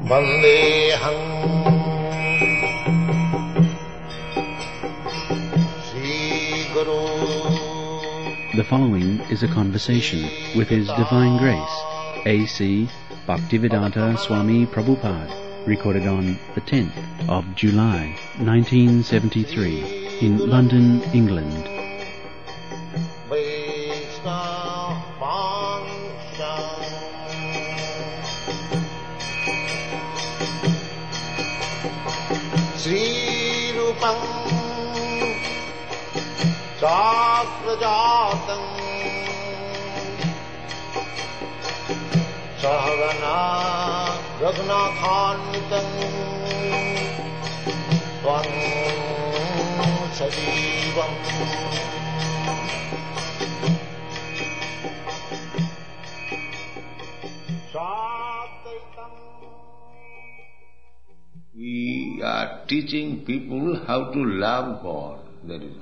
Vandeham Sri Guru. The following is a conversation with His Divine Grace, A.C. Bhaktivedanta Swami Prabhupada, recorded on the 10th of July, 1973, in London, England. Sri Rupam Sakrajatam Sahagana Raghunathanvitam Tvam Sajivam Sadaitam. We are teaching people how to love God. That is all.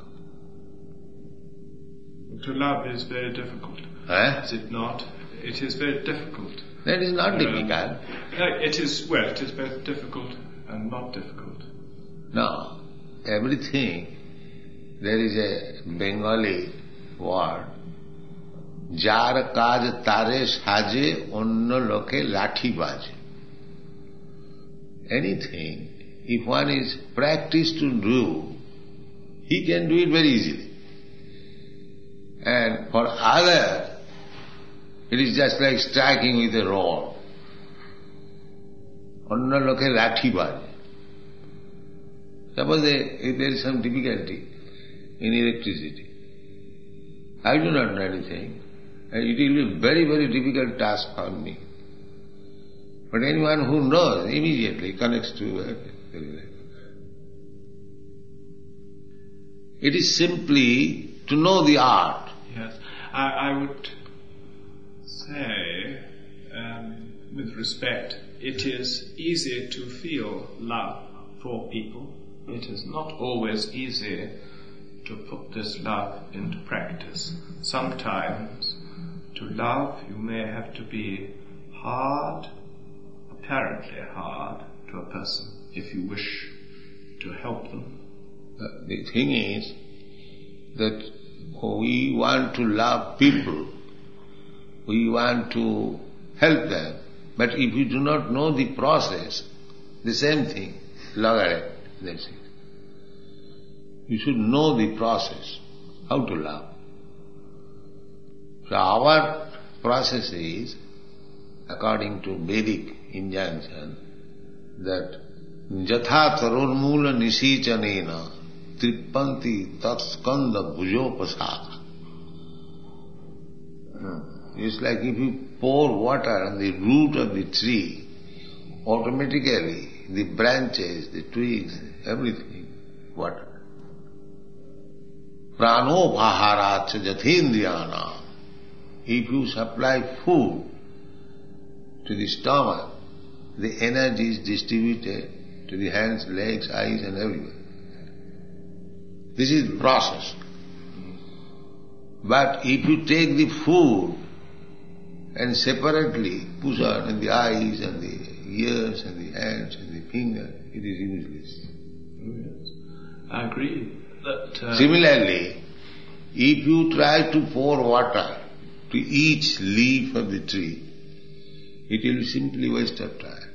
To love is very difficult. Is it not? It is very difficult. That is not difficult. It is both difficult and not difficult. No. Everything, there is a Bengali word, jar kaj tare saje onno loke lathi baje. Anything, if one is practiced to do, he can do it very easily. And for others, it is just like striking with a rod. Onno loke lathi baje. Suppose if there is some difficulty in electricity, I do not know anything, and it will be a very, very difficult task for me. But anyone who knows immediately connects to it. It is simply to know the art. Yes, I would say, with respect, it is easy to feel love for people. It is not always easy to put this love into practice. Sometimes, to love, you may have to be hard, apparently hard, to a person if you wish to help them. The thing is that we want to love people, we want to help them, but if you do not know the process, the same thing, logarithm, that's it. You should know the process, how to love. So our process is, according to Vedic injunction, that jatha tarurmula nisichanena tripanti tatskanda bhujopasaka. It's like if you pour water on the root of the tree, automatically the branches, the twigs, everything, water. Prano bhaharat jathendriyana. If you supply food to the stomach, the energy is distributed to the hands, legs, eyes and everywhere. This is the process. But if you take the food and separately push on in the eyes and the ears and the hands and the finger, it is useless. Yes. I agree that... Similarly, if you try to pour water to each leaf of the tree, it will be simply waste of time.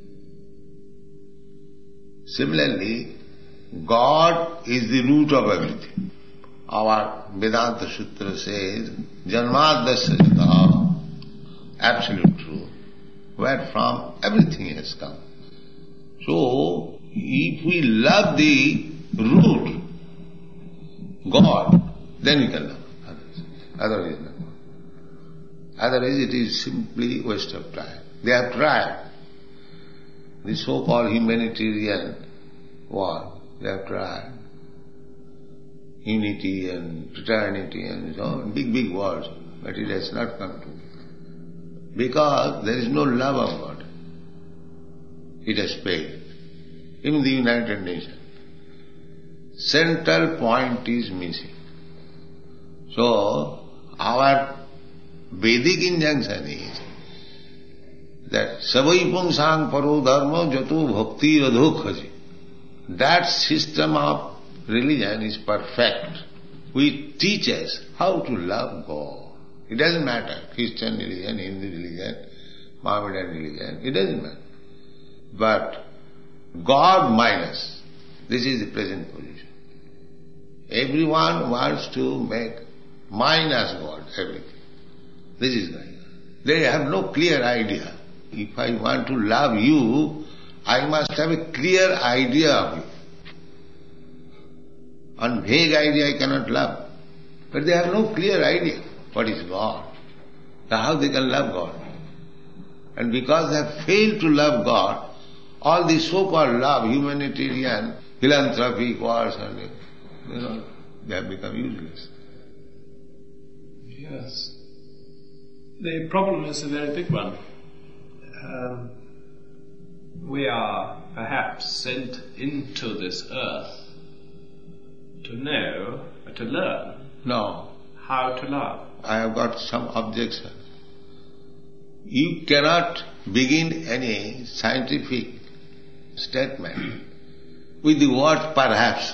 Similarly, God is the root of everything. Our Vedanta Sutra says, Janmadasya jata, absolute truth, where from everything has come. So, if we love the root, God, then we can love others. Otherwise not. Otherwise it is simply waste of time. They have tried. The so-called humanitarian world, they have tried. Unity and fraternity and so on, big, big words, but it has not come to. Because there is no love of God. It has failed. Even the United Nations. Central point is missing. So, our Vedic injunction is that savai pungsang paro dharma jato bhakti radhokhaji. That system of religion is perfect, which teaches how to love God. It doesn't matter, Christian religion, Hindu religion, Mohammedan religion, it doesn't matter. But God minus, this is the present position. Everyone wants to make minus God, everything. This is going on. They have no clear idea. If I want to love you, I must have a clear idea of you. On vague idea I cannot love. But they have no clear idea what is God. How they can love God. And because they have failed to love God, all the so-called love, humanitarian, philanthropic wars, and they have become useless. Yes. The problem is a very big one. We are perhaps sent into this earth to know, to learn No. how to love. I have got some objection. You cannot begin any scientific statement with the word perhaps.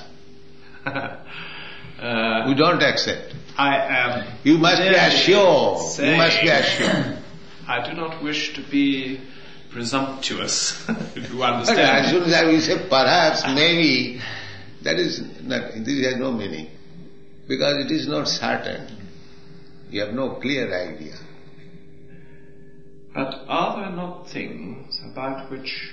We don't accept. I am... You must be assured. You must be assured. I do not wish to be presumptuous, if you But understand. as soon as we say perhaps, maybe, that is nothing. This has no meaning. Because it is not certain. You have no clear idea. But are there not things about which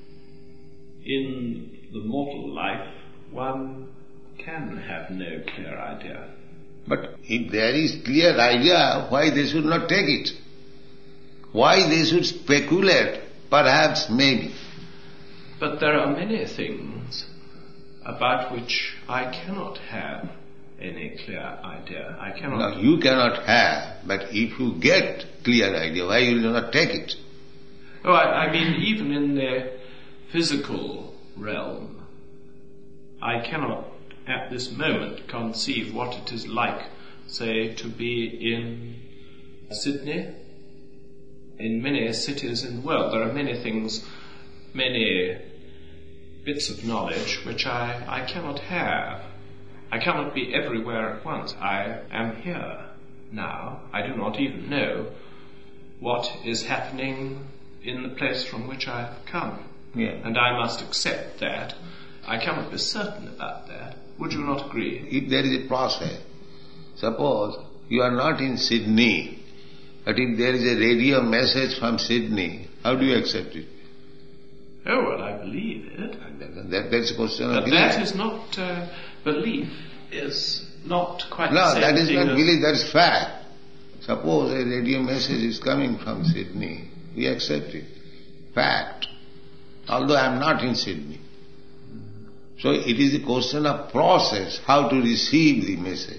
in the mortal life one can have no clear idea? But if there is clear idea, why they should not take it? Why they should speculate? Perhaps, maybe. But there are many things about which I cannot have any clear idea. I cannot... No, you cannot have, but if you get clear idea, why you will not take it? Oh, I mean, even in the physical realm, I cannot at this moment conceive what it is like, say, to be in Sydney. In many cities in the world, there are many things, many bits of knowledge which I cannot have. I cannot be everywhere at once. I am here now. I do not even know what is happening in the place from which I have come. Yeah. And I must accept that. I cannot be certain about that. Would you not agree? If there is a process, suppose you are not in Sydney, but if there is a radio message from Sydney, how do you accept it? Oh, well, I believe it. That's a question of But belief. that is not... belief is not quite the No, same that is thing not as- belief, that is fact. Suppose a radio message is coming from Sydney, we accept it. Fact. Although I am not in Sydney. So it is a question of process, how to receive the message.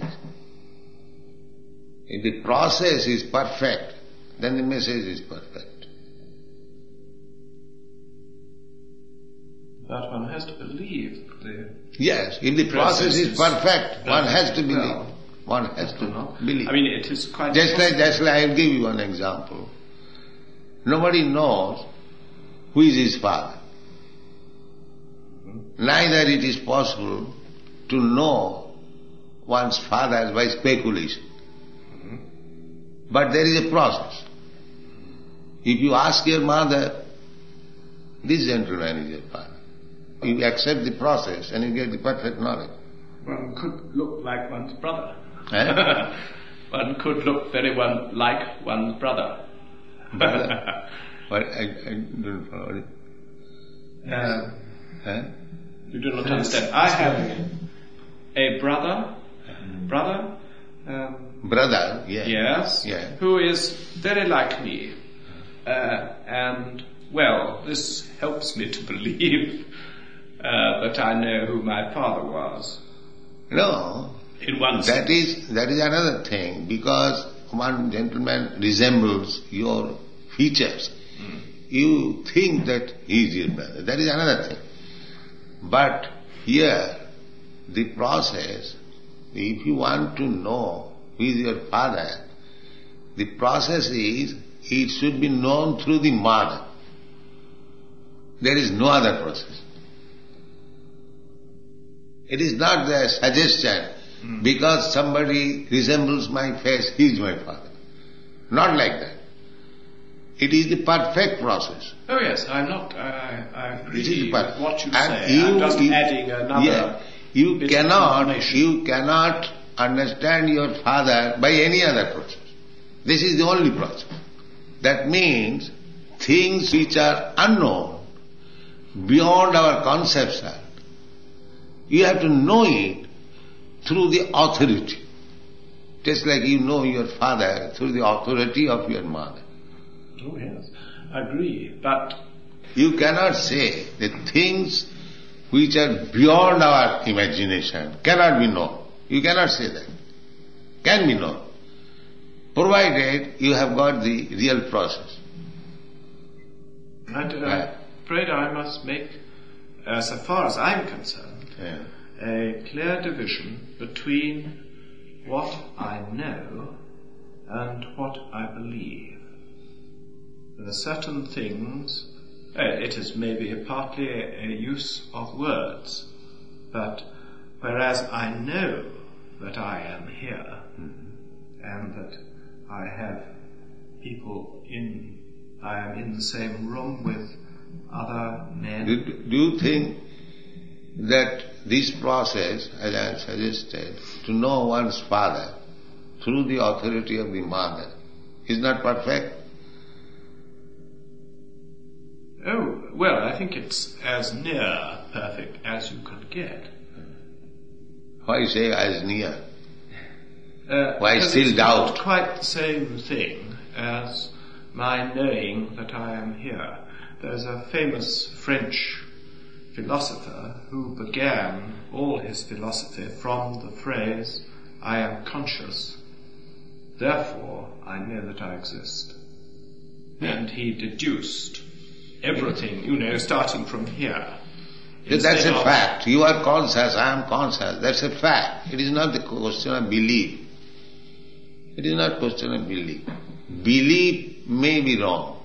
If the process is perfect, then the message is perfect. But one has to believe the... Yes, if the process is perfect, one has to believe. Well, One has to believe. I mean, it is quite... Just like I'll give you one example. Nobody knows who is his father. Neither it is possible to know one's father by speculation. But there is a process. If you ask your mother, this gentleman is your father. You accept the process and you get the perfect knowledge. One could look like one's brother. Eh? One could look very like one's brother. But I don't follow it. Eh? You do not understand. I have a brother, Brother, yeah. yes, Yeah. who is very like me. And, well, this helps me to believe that I know who my father was. No, In one sense. that is another thing, because one gentleman resembles your features. You think that he is your brother. That is another thing. But here, the process, if you want to know who is your father, the process is it should be known through the mother. There is no other process. It is not the suggestion, because somebody resembles my face, he is my father. Not like that. It is the perfect process. Oh yes, I agree with what you and say. I'm just adding another you bit of information. You cannot understand your father by any other process. This is the only process. That means things which are unknown, beyond our conception, you have to know it through the authority. Just like you know your father through the authority of your mother. Oh yes, I agree, but you cannot say that things which are beyond our imagination cannot be known. You cannot say that. Can be known, provided you have got the real process. And I'm afraid I must make, so far as I'm concerned, a clear division between what I know and what I believe. There are certain things, it is maybe partly a use of words, but whereas I know that I am here and that I have people I am in the same room with other men. Do you think that this process, as I have suggested, to know one's father through the authority of the mother, is not perfect? Oh, well, I think it's as near perfect as you could get. Why say as near? Why still doubt? It's not quite the same thing as my knowing that I am here. There's a famous French philosopher who began all his philosophy from the phrase, I am conscious, therefore I know that I exist. And he deduced everything, starting from here. That's a fact. You are conscious, I am conscious. That's a fact. It is not the question of belief. It is not question of belief. Belief may be wrong,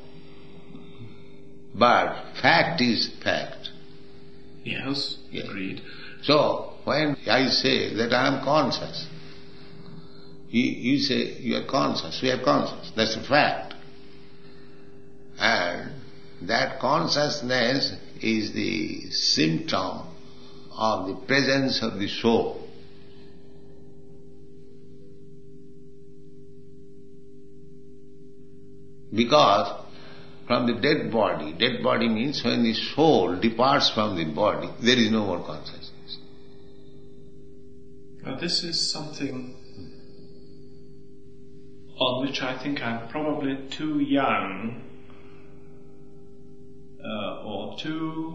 but fact is fact. Yes, agreed. So, when I say that I am conscious, you say you are conscious, we are conscious. That's a fact. And that consciousness is the symptom of the presence of the soul. Because from the dead body means when the soul departs from the body, there is no more consciousness. Now this is something on which I think I'm probably too young or too...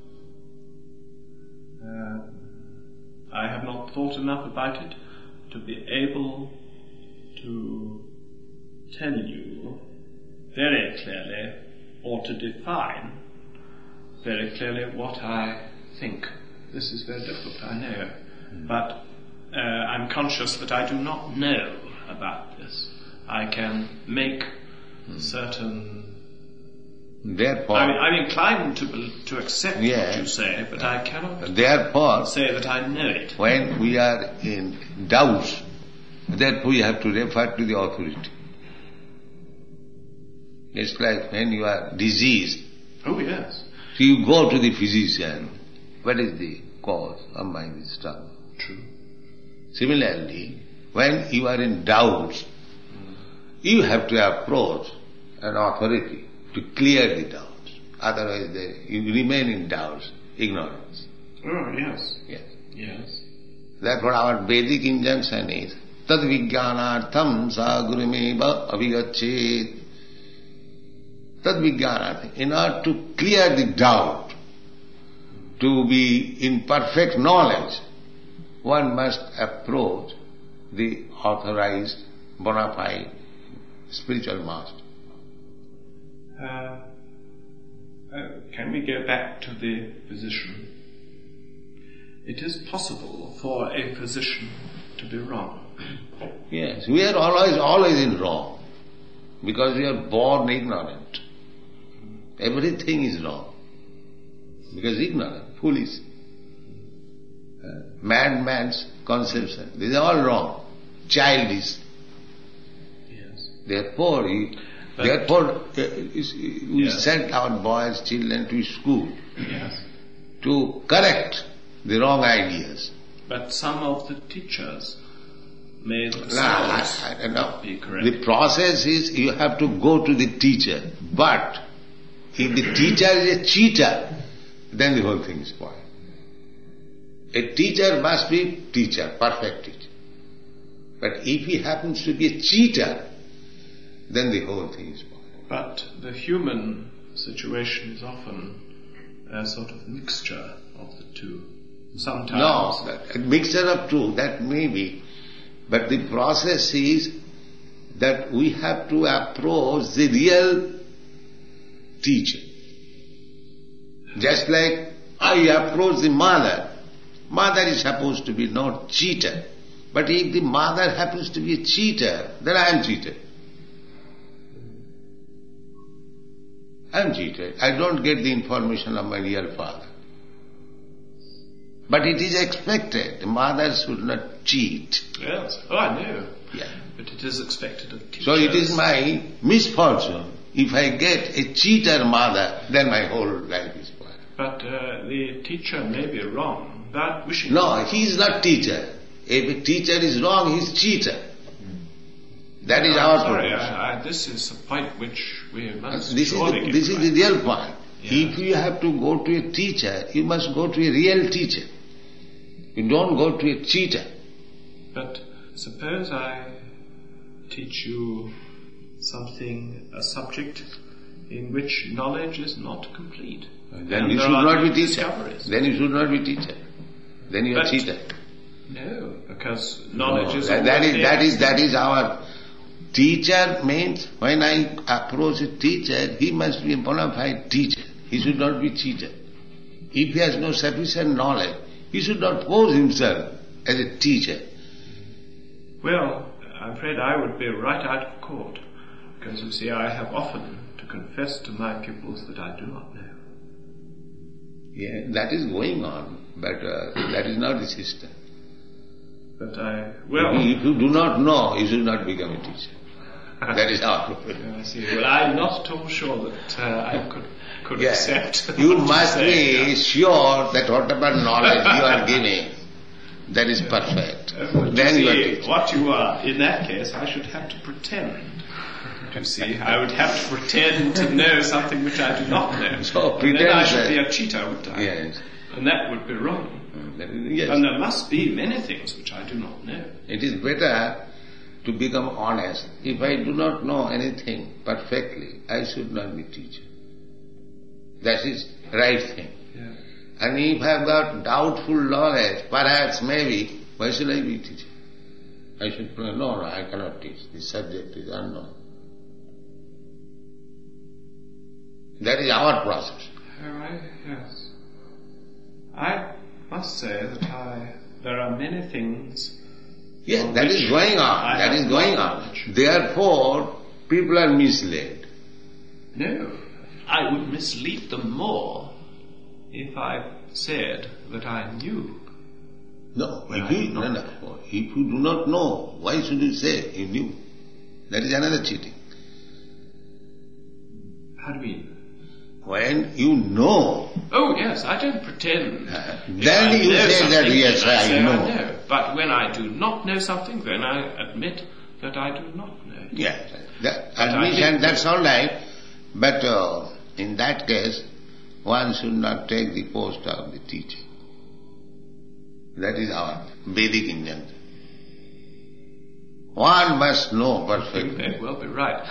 I have not thought enough about it to be able to tell you very clearly or to define very clearly what I think. This is very difficult, I know. But I'm conscious that I do not know about this. I can make certain... Therefore, I'm inclined to accept what you say, but I cannot say that I know it. When we are in doubt, therefore we have to refer to the authority. It's like when you are diseased. Oh yes. So you go to the physician. What is the cause of my trouble? True. Similarly, when you are in doubt, you have to approach an authority to clear the doubts. Otherwise you remain in doubts, ignorance. Oh, yes. Yes. Yes. Therefore our Vedic injunction is tad vijnanartham sa gurumeva avigachet. Tad vijnanartham. In order to clear the doubt, to be in perfect knowledge, one must approach the authorized, bona fide spiritual master. Can we go back to the physician? It is possible for a physician to be wrong. Yes, we are always in wrong. because we are born ignorant. Everything is wrong. Because ignorant, foolish. Madman's conception. These are all wrong. Childish. Yes. Therefore, we send our boys, children to school to correct the wrong ideas. But some of the teachers may themselves not be correct. The process is you have to go to the teacher. But if the teacher is a cheater, then the whole thing is spoiled. A teacher must be teacher, perfect teacher. But if he happens to be a cheater, then the whole thing is spoiled. But the human situation is often a sort of mixture of the two. Sometimes. No, a mixture of two, that may be. But the process is that we have to approach the real teacher. Just like I approach the mother. Mother is supposed to be not cheater. But if the mother happens to be a cheater, then I am cheated. I am cheated. I don't get the information of my real father. But it is expected. The mother should not cheat. Yes. Oh, I know. Yeah. But it is expected of teachers. So it is my misfortune. If I get a cheater mother, then my whole life is spoiled. But the teacher may be wrong, but wishing... No, he is not teacher. If a teacher is wrong, he is cheater. That is our proposition. This is a point which we must This is the real point. Yeah. If you have to go to a teacher, you must go to a real teacher. You don't go to a cheater. But suppose I teach you a subject in which knowledge is not complete. Then you should not be teacher. Then you should not be teacher. Then you are cheater. No, because knowledge is that is our teacher. Means when I approach a teacher, he must be a bona fide teacher. He should not be cheater. If he has no sufficient knowledge, he should not pose himself as a teacher. Well, I'm afraid I would be right out of court, because you see, I have often to confess to my pupils that I do not know. Yeah, that is going on, but that is not the system. But if you do not know, you should not become a teacher. That is our problem. I see. Well, I'm not at all sure that I could accept. You must be sure that whatever knowledge you are giving, that is perfect. Then you are teaching. What you are, in that case, I should have to pretend. You see, I would have to pretend to know something which I do not know. So and then I should be a cheater, wouldn't I? Yes. And that would be wrong. Yes. And there must be many things which I do not know. It is better to become honest. If I do not know anything perfectly, I should not be teacher. That is right thing. Yeah. And if I have got doubtful knowledge, perhaps, maybe, why should I be teacher? I should say, no, I cannot teach. This subject is unknown. That is our process. Yes. I must say that there are many things... Yes, that is going on. That is going on. Therefore, people are misled. No, I would mislead them more if I said that I knew. No, if you do not know, why should you say you knew? That is another cheating. How do you mean? When you know... Oh yes, I don't pretend. Then you say that yes, I know. But when I do not know something, then I admit that I do not know. Yes, admission, that's all right. But in that case, one should not take the post of the teacher. That is our Vedic injunction. One must know perfectly. You may well be right.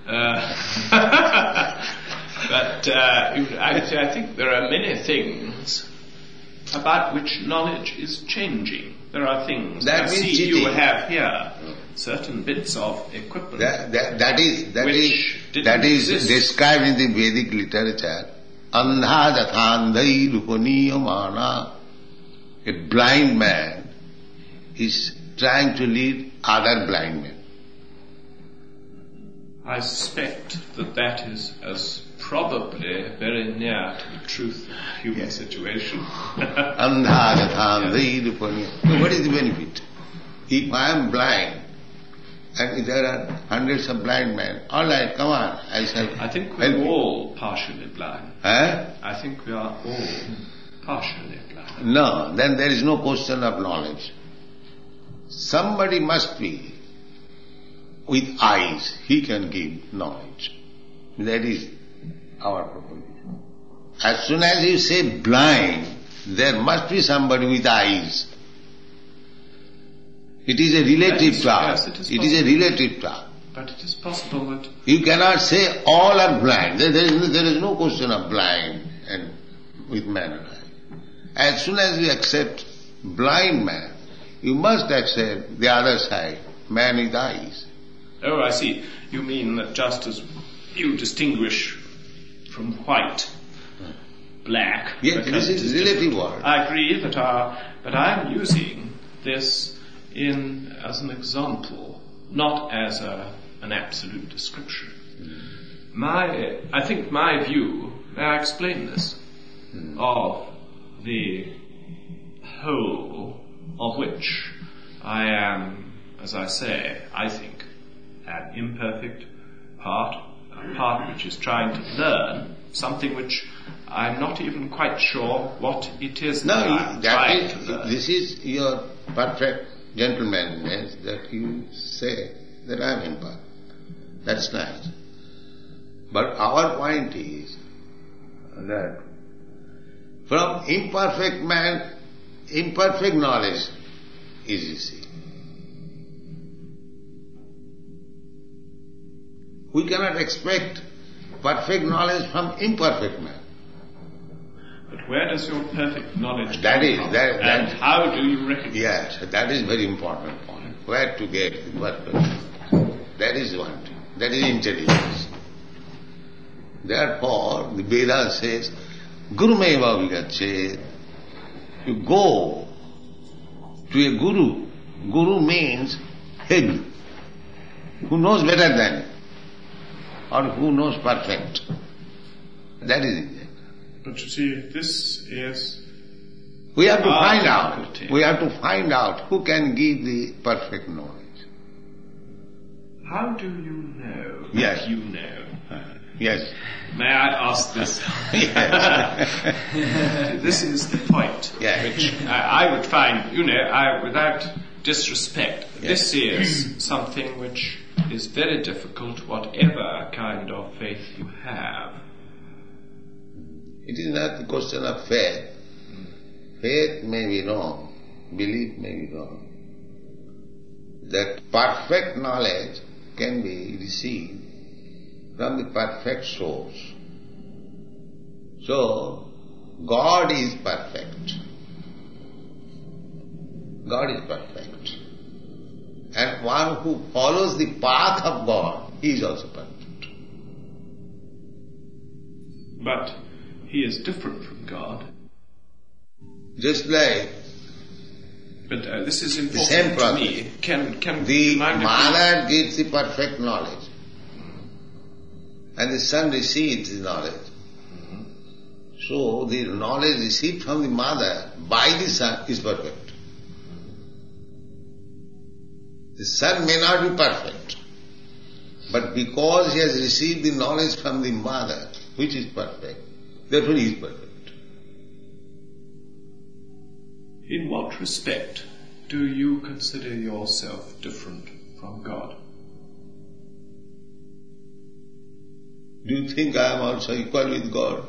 But I think there are many things about which knowledge is changing. There are things that you have here, certain bits of equipment. That is described in the Vedic literature. Andha jathandhai rupaniyamana. A blind man is trying to lead other blind men. I suspect that is as probably very near to the truth of the human situation. So what is the benefit? If I am blind, and if there are hundreds of blind men, all right, come on, I think we're all partially blind. I think we are all partially blind. No, then there is no question of knowledge. Somebody must be with eyes, he can give knowledge. That is our proposition. As soon as you say blind, there must be somebody with eyes. It is a relative term. Yes, it is a relative term. But it is possible that... You cannot say all are blind. There is no question of blind and with man and eye. As soon as you accept blind man, you must accept the other side, man with eyes. Oh, I see. You mean that just as you distinguish from white, black... Yes, this is relative word. I agree but I'm using this as an example, not as an absolute description. I think my view, may I explain this, of the whole of which I am, as I say, I think, an imperfect part, a part which is trying to learn something which I'm not even quite sure what it is that I'm trying to learn. This is your perfect gentlemanness that you say that I am imperfect. That's nice. But our point is that from imperfect man, imperfect knowledge is easy. We cannot expect perfect knowledge from imperfect man. But where does your perfect knowledge come from? And how do you recognize? Yes, that is very important point. Where to get perfect knowledge? That is one thing. That is intelligence. Therefore, the Veda says, Gurumeva Vigachet. You go to a guru. Guru means head, who knows better than you, or who knows perfect. That is it. But you see, this is... We have to find out. We have to find out who can give the perfect knowledge. How do you know that you know? Yes. May I ask this? Yes. This is the point, which I would find, without disrespect, this is something which is very difficult, whatever kind of faith you have. It is not a question of faith. Faith may be wrong, belief may be wrong. That perfect knowledge can be received from the perfect source. So, God is perfect. God is perfect. And one who follows the path of God, he is also perfect. But he is different from God. Just like... But this is important the same process. To me. Can the mother gives the perfect knowledge, and the son receives the knowledge. So the knowledge received from the mother by the son is perfect. The son may not be perfect, but because he has received the knowledge from the mother, which is perfect, therefore he is perfect. In what respect do you consider yourself different from God? Do you think I am also equal with God?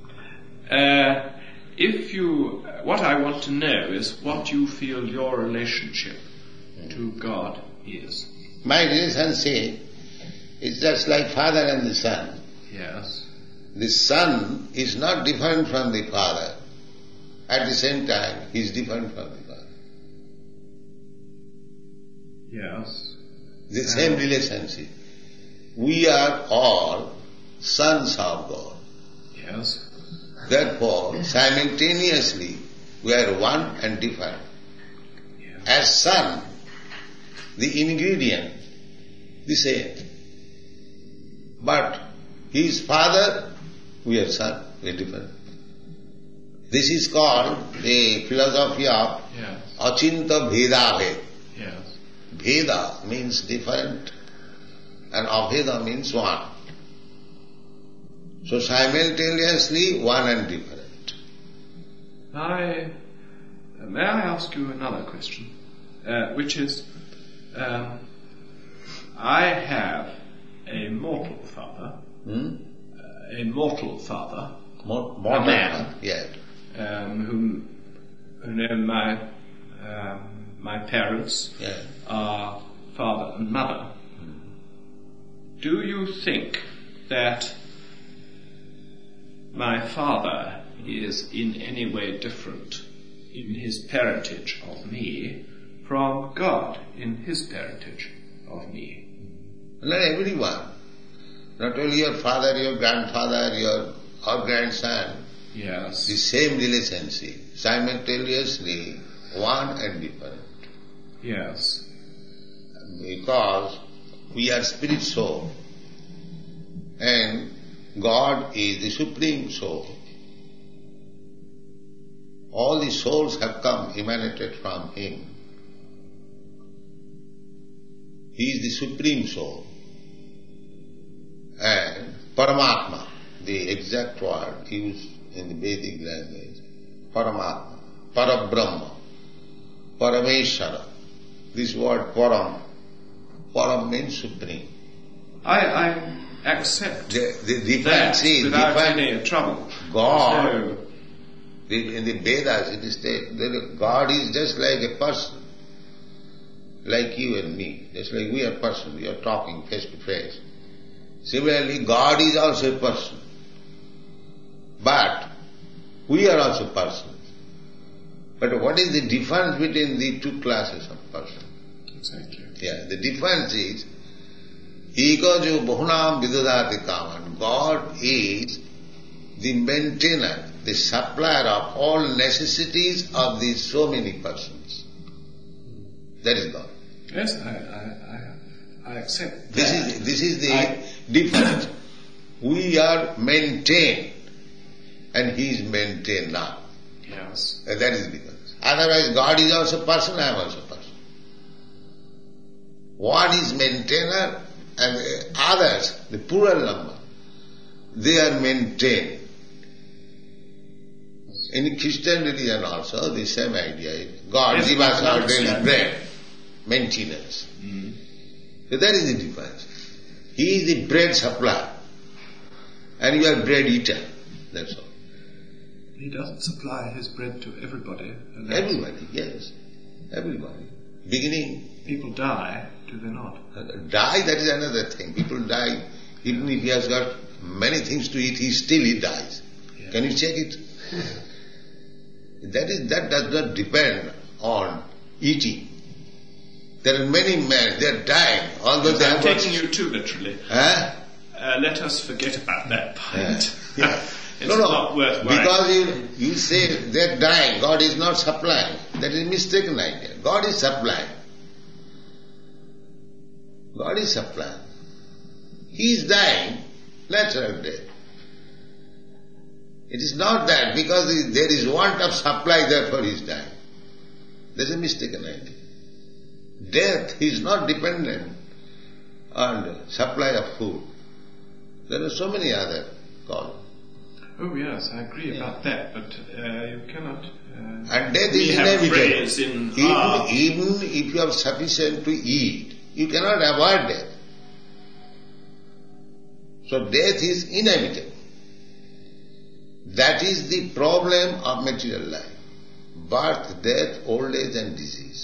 What I want to know is what you feel your relationship to God is. My relationship is just like father and the son. Yes. The son is not different from the father. At the same time, he is different from the father. Yes. The same relationship. We are all sons of God. Yes. Therefore, simultaneously, we are one and different. Yes. As son, the ingredient, the same. But his father, we are son, we are different. This is called the philosophy of Yes. Achinta Bheda Bhed. Yes. Bheda means different and Abheda means one. So simultaneously one and different. May I ask you another question? Which is, I have a mortal father, a man, Yes. who my parents Yes. are father and mother. Do you think that my father is in any way different in his parentage of me from God in his parentage of me? Not everyone. Not only your father, your grandfather, or grandson. Yes. The same relationship, simultaneously one and different. Yes. Because we are spirit soul and God is the supreme soul. All the souls have come, emanated from Him. He is the supreme soul. And Paramatma, the exact word used in the Vedic language, Paramatma, Parabrahma, Parameshwara. This word Param means supreme. I accept The difference that is without any trouble. God, So, in the Vedas it is stated that God is just like a person, like you and me, just like we are person, we are talking face to face. Similarly, God is also a person. But we are also persons. But what is the difference between the two classes of persons? exactly. Yeah, the difference is Ekajo Bahunam Vidadati Kaman. God is the maintainer, the supplier of all necessities of these so many persons. That is God. Yes, I accept This that. is the difference. We are maintained and He is maintained now. Yes. That is the difference. Otherwise God is also person, I am also person. One is maintainer and the others, the plural number, they are maintained. In Christian religion also the same idea is God Yes, give us I our daily understand. bread, maintenance. So that is the difference. He is the bread supplier and you are bread eater. That's all. He doesn't supply his bread to everybody. And Everybody, yes. Everybody. Beginning, people die, do they not? die, that is another thing. People die, even if he has got many things to eat, he dies. Yeah. Can you check it? That does not depend on eating. There are many men, they are dying, although they I'm have got... taking you too literally. Huh? Let us forget about that point. Yeah. It's No, not worth worrying. because you say they are dying, God is not supplying. That is mistaken idea. God is supplying. God is supplying. He is dying, natural death. It is not that because there is want of supply, therefore he is dying. That is a mistaken idea. Death is not dependent on supply of food. There are so many other causes. Oh yes, I agree about that, but you cannot... And death we is have inevitable. phrase in our... Even if you have sufficient to eat, you cannot avoid death. So death is inevitable. That is the problem of material life. Birth, death, old age and disease.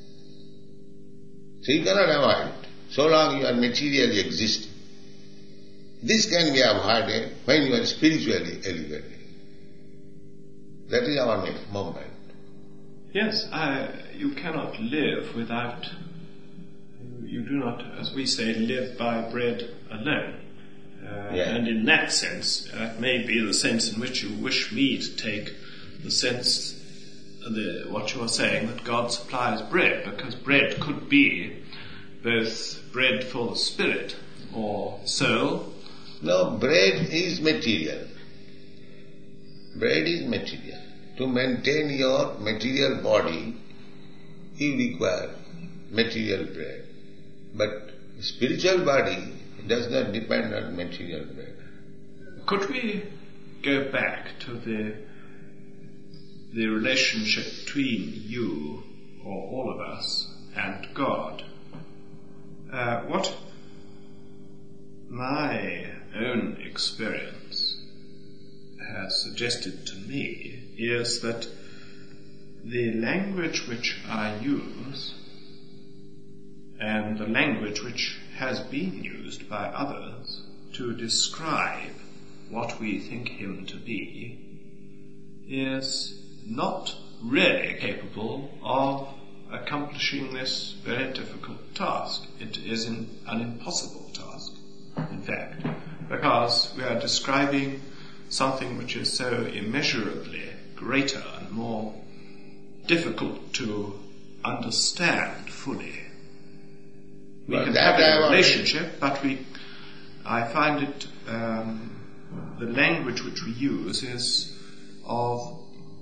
So you cannot avoid it, so long you are materially existing. This can be avoided when you are spiritually elevated. That is our moment. Yes, you cannot live without... You do not, as we say, live by bread alone. And in that sense, that may be the sense in which you wish me to take the sense, what you are saying, that God supplies bread, because bread could be both bread for the spirit or soul, No, bread is material. Bread is material. To maintain your material body, you require material bread. But spiritual body does not depend on material bread. Could we go back to the relationship between you, or all of us, and God? What my own experience has suggested to me is that the language which I use and the language which has been used by others to describe what we think him to be is not really capable of accomplishing this very difficult task. It is an impossible task, in fact, because we are describing something which is so immeasurably greater and more difficult to understand fully. We can have a relationship, but I find it, the language which we use is of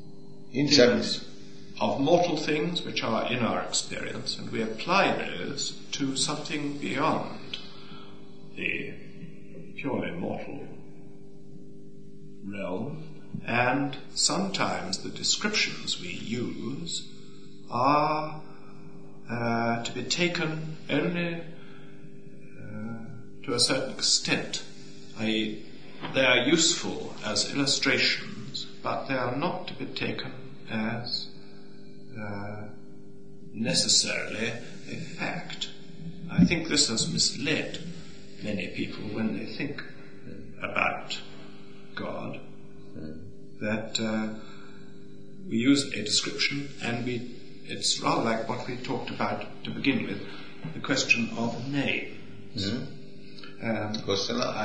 mortal things which are in our experience, and we apply those to something beyond the purely mortal realm, and sometimes the descriptions we use are to be taken only to a certain extent. They are useful as illustrations, but they are not to be taken as necessarily a fact. I think this has misled many people when they think about God, that we use a description and it's rather like what we talked about to begin with, the question of names. Question of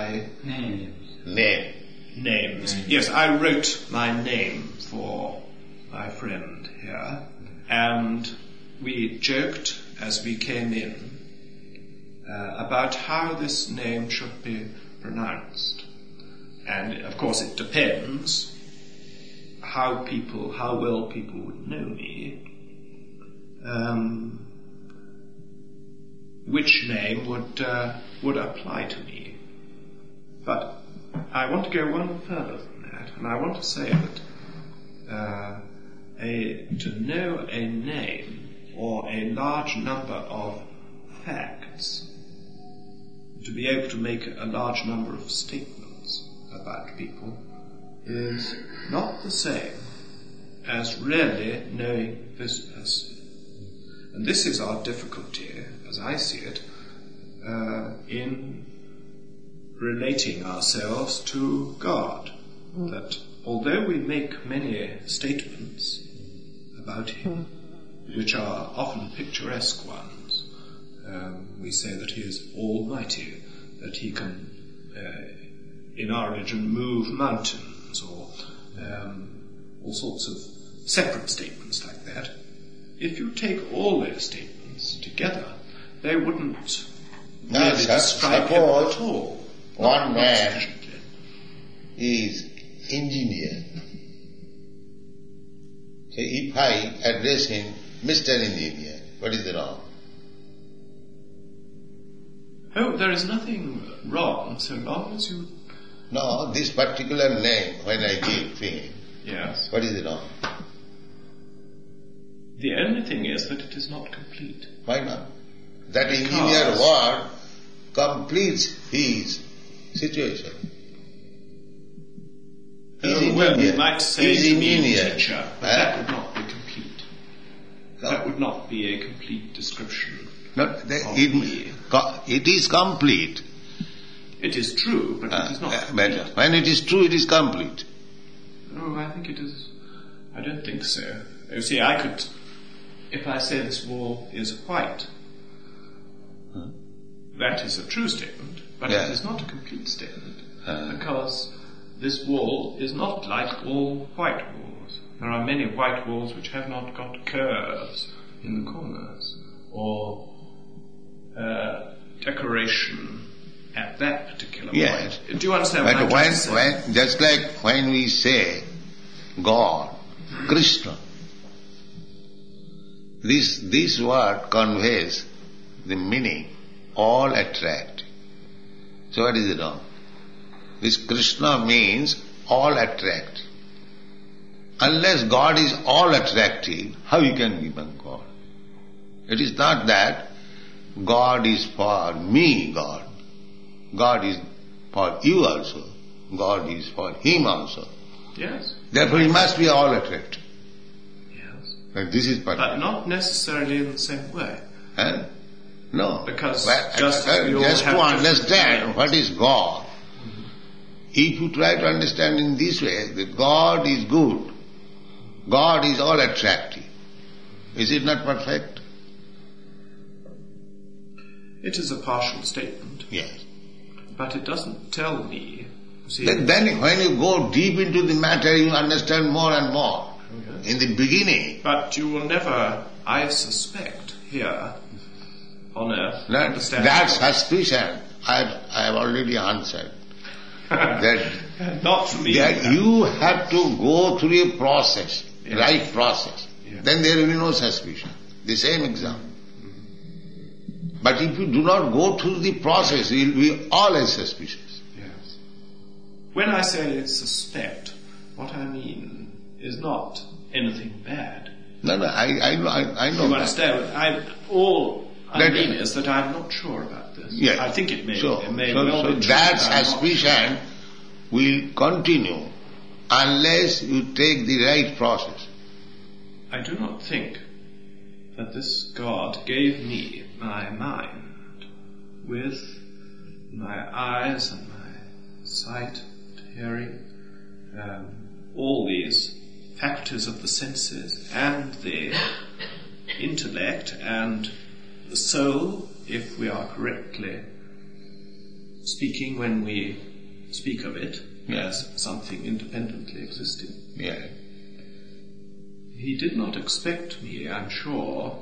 names. Yes, I wrote my name for my friend here, and we joked as we came in about how this name should be pronounced. And of course it depends how well people would know me, which name would apply to me. But I want to go one further than that, and I want to say that to know a name or a large number of facts, to be able to make a large number of statements about people, is not the same as really knowing this person. And this is our difficulty, as I see it, in relating ourselves to God. That although we make many statements about him, which are often picturesque ones, we say that he is almighty, that he can, in our religion, move mountains, or all sorts of separate statements like that. If you take all those statements together, they wouldn't really describe him at all. One man is engineer. So if I address him, Mr. Engineer, what is wrong? Oh, there is nothing wrong so long as you... No, this particular name, when I give to him, yes. What is wrong? The only thing is that it is not complete. Why not? That engineer word completes his situation. Well, we might say engineer, teacher, but that would not be complete. No. That would not be a complete description. It is complete. It is true, but it is not complete. But when it is true, it is complete. Oh, I think it is. I don't think so. You see, I could, if I say this wall is white, that is a true statement, but it is not a complete statement, because this wall is not like all white walls. There are many white walls which have not got curves in the corners, or decoration at that particular Yes. point. Do you understand what I'm But trying to say? just like when we say God, Krishna, this word conveys the meaning all attract. So what is it wrong? This Krishna means all attract. Unless God is all attractive, how you can become God? It is not that God is for me, God. God is for you also. God is for him also. Yes. Therefore he must be all attractive. Yes. And this is But perfect. not necessarily in the same way. Huh? No. Because Well, just as we all just have to different understand minds. what is God, if you try to understand in this way, that God is good, God is all attractive, is it not perfect? It is a partial statement, Yes. but it doesn't tell me. See, Then when you go deep into the matter, you understand more and more. Okay. In the beginning, but you will never, I suspect, here on earth, understand that suspicion I have already answered. that not for me. that you have to go through a process, Yes. right process. Yes. Then there will be no suspicion. The same example. But if you do not go through the process, you will be always suspicious. Yes. When I say suspect, what I mean is not anything bad. No, I know You that. understand? All I That- mean is that I'm not sure about this. Yes. I think it may, So well be true. that but I'm not suspicion will continue unless you take the right process. I do not think that this God gave me my mind with my eyes and my sight, hearing, all these faculties of the senses and the intellect and the soul, if we are correctly speaking when we speak of it as something independently existing. Yeah. He did not expect me, I'm sure,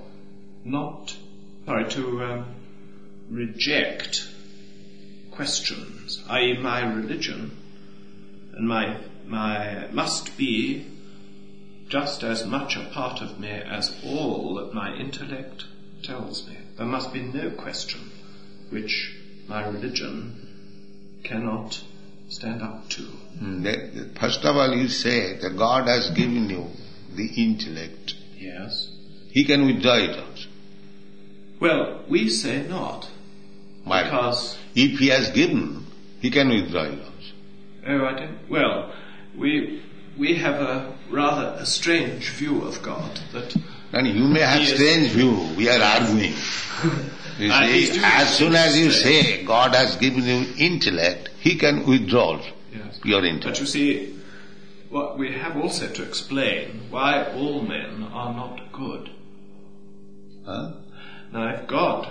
to reject questions, i.e. my religion, and my must be just as much a part of me as all that my intellect tells me. There must be no question which my religion cannot stand up to. First of all, you say that God has given you the intellect. Yes. He can withdraw it also. Well, we say not. Why? Because, if he has given, he can withdraw it also. oh, I don't, well, we have a rather a strange view of God that And you may have He is- strange view. We are arguing. You he's see, doing as soon as you strange. say God has given you intellect, he can withdraw yes. your But intellect. you see, what we have also to explain why all men are not good. Huh? Now, if God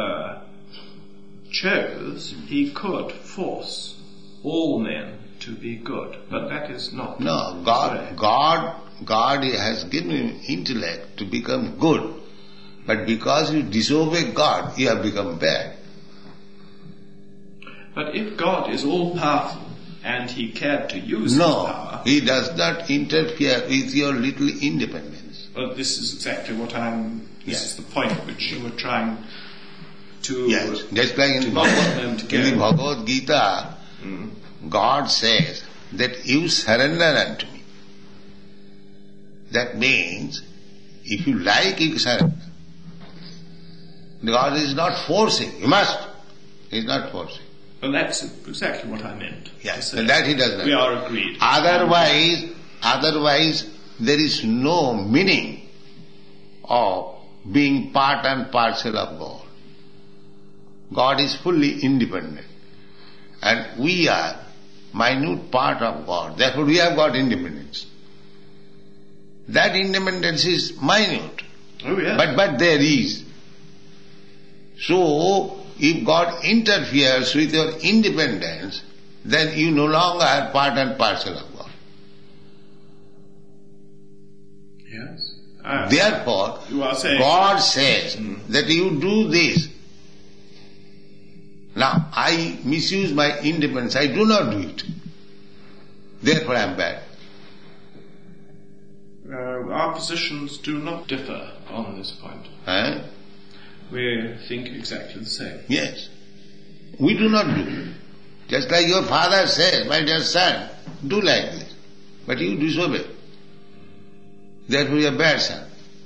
chose, he could force all men to be good, but that is not. No, the God way. has given you intellect to become good. But because you disobey God, you have become bad. But if God is all powerful and he cared to use his No, power, he does not interfere with your little independence. well, this is exactly what this Yes. is the point which you were trying to. Yes, just like in to not want them to in the go. Bhagavad Gita, God says that you surrender unto me. That means, if you like, you surrender. God is not forcing. You must. He is not forcing. Well, that's exactly what I meant. Yes, to say. and that he does not. We are agreed. Otherwise, there is no meaning of being part and parcel of God. God is fully independent. And we are minute part of God. Therefore we have got independence. That independence is minute. Oh, yeah. But there is. So, if God interferes with your independence, then you no longer are part and parcel of God. Yes. Therefore, You are saying. God says that you do this. Now, I misuse my independence. I do not do it. Therefore I am bad. Our positions do not differ on this point. Eh? We think exactly the same. Yes. We do not do. Just like your father says, my dear son, do like this. But you disobey. Therefore you are a bad son.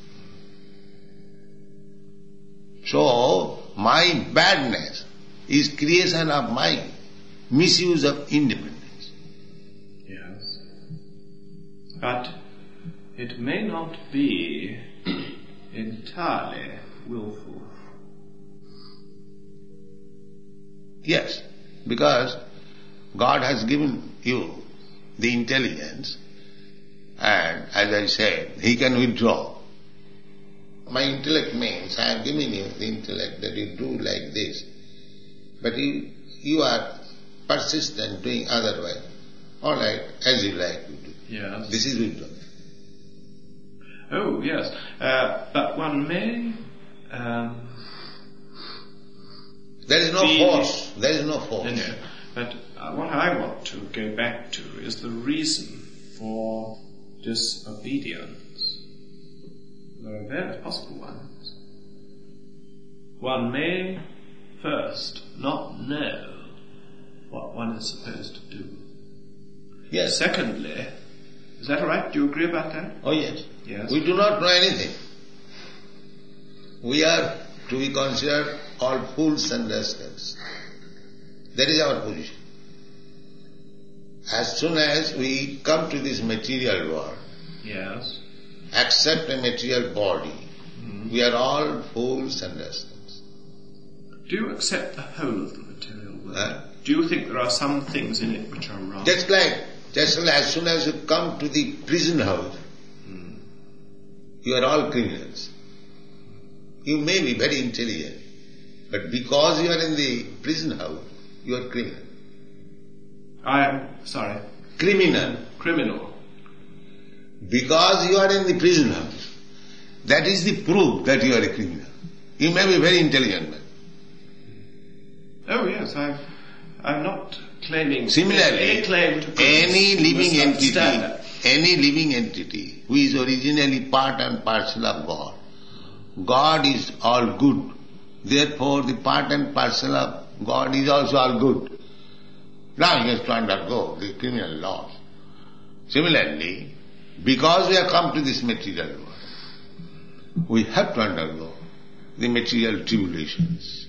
So, my badness is creation of my misuse of independence. Yes. But it may not be entirely willful. Yes, because God has given you the intelligence, and as I said, He can withdraw. My intellect means I have given you the intellect that you do like this, but you are persistent doing otherwise. All right, as you like you do. Yes. This is withdraw. Oh, yes. But one may... There is no force. There is no force. No. But what I want to go back to is the reason for disobedience. There are various possible ones. One may first not know what one is supposed to do. Yes. Secondly, is that all right? Do you agree about that? Oh yes. Yes. We do not know anything. We are to be considered all fools and rascals. That is our position. As soon as we come to this material world, Yes. accept a material body, we are all fools and rascals. Do you accept the whole of the material world? Huh? Do you think there are some things in it which are wrong? Just like as soon as you come to the prison house, you are all criminals. You may be very intelligent, but because you are in the prison house, you are criminal. I am, sorry, Criminal. criminal. Because you are in the prison house, that is the proof that you are a criminal. You may be very intelligent man. Oh yes, I'm not claiming Similarly, any claim to any living misunderstand that. entity who is originally part and parcel of God, God is all good. Therefore the part and parcel of God is also all good. Now he has to undergo the criminal laws. Similarly, because we have come to this material world, we have to undergo the material tribulations.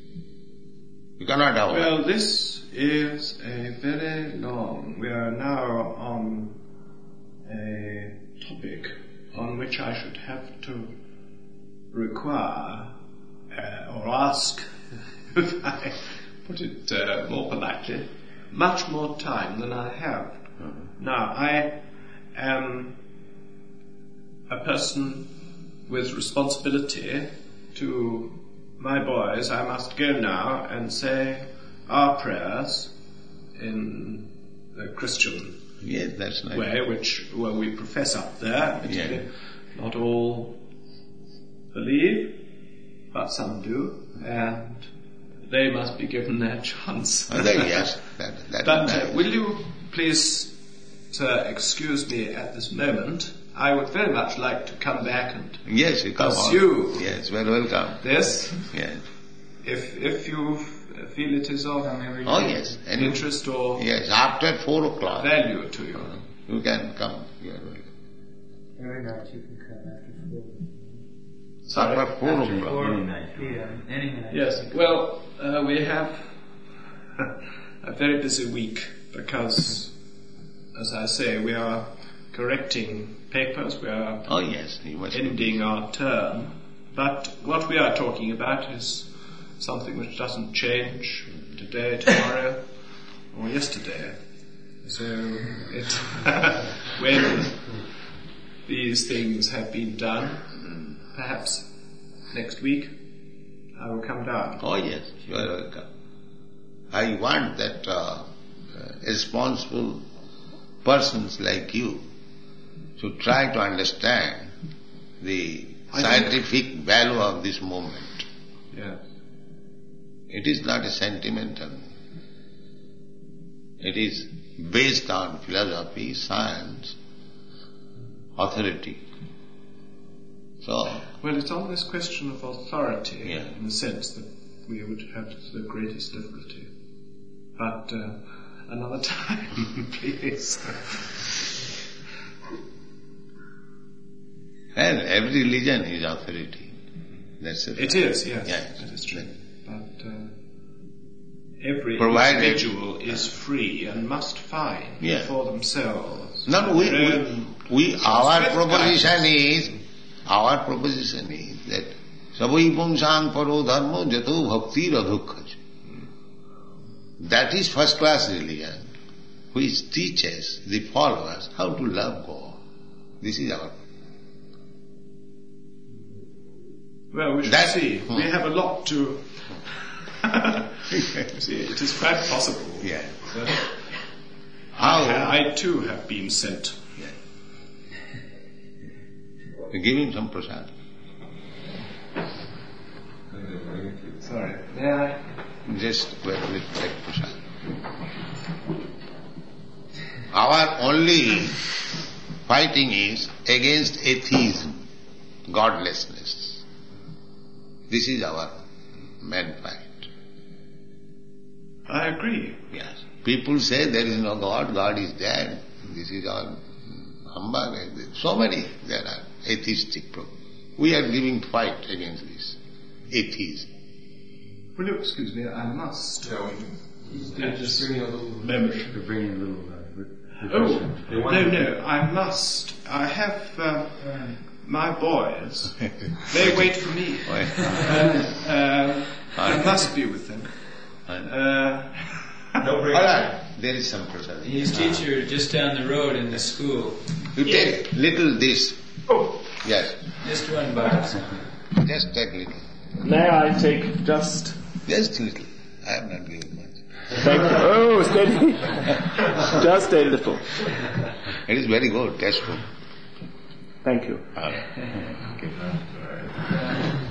We cannot avoid. Well, this is a very long... We are now on a topic on which I should have to require or ask, if I put it more politely, much more time than I have. Now, I am a person with responsibility to my boys. I must go now and say our prayers in the Christian Yes, that's nice. way, which we profess up there. Yeah. Not all believe, but some do, and they must be given their chance. Yes, that But is nice. will you please, sir, excuse me at this moment? I would very much like to come back and Yes, you come pursue on. Yes, very welcome. this, Yes. if you feel it is of Oh yes. interest or Yes, after 4 o'clock value to you. you can come. You are welcome. Every night you can come after 4. Sorry. After 4 o'clock. Any night. Yeah, any night. Yes, well, we have a very busy week because, as I say, we are correcting papers, we are Oh yes, you must. ending our term, but what we are talking about is something which doesn't change today, tomorrow, or yesterday. So when these things have been done, perhaps next week, I will come down. Oh yes, you are welcome. I want that responsible persons like you to try to understand the scientific value of this movement. Yeah. It is not a sentimental. It is based on philosophy, science, authority. So, well, it's on this question of authority, Yeah. in the sense that we would have the greatest difficulty. But another time, please. and every religion is authority. That's it. It is, yes, Yes. that is true. But every Provided- individual is free and must find Yeah. for themselves. No, our proposition is that Savai Pungsang Paro Dharmo Jato Bhakti Radhukkaj. That is first class religion, which teaches the followers how to love God. This is our. Well, we shall see. We have a lot to... see, it is quite possible. Yeah. that How? I too have been sent. Give him some prasad. Sorry. Yeah. Just wait, take prasad. Our only fighting is against atheism, godlessness. This is our main fight. I agree. Yes. People say there is no God, God is dead. This is all humbug. So many there are atheistic problems. We are giving fight against this atheism. Will you excuse me? I must. Just bringing a little. Moment. You're bringing a little. Oh, no, I must. I have my boys. They wait for me. I must be with them. No break. All right, there is some prasad. His teacher just down the road in the school. You take little this. Oh, Yes. Just one box. Just take little. May I take just... Just little. I am not giving much. Thank you. Oh, steady. Just a little. It is very good, tasteful. Thank you. All right.